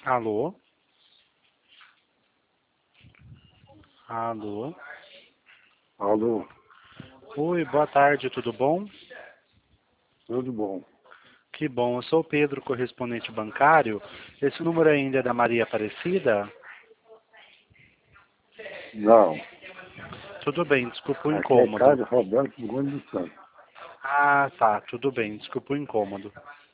Alô? Alô? Alô, Oi, boa tarde, tudo bom? tudo bom? Que bom, eu sou o Pedro, correspondente bancário. Esse número ainda é da Maria Aparecida? Não, Tudo bem, desculpa o aqui é incômodo. Carlos Roberto Gomes dos Santos. Ah, tá, tudo bem, desculpa o incômodo.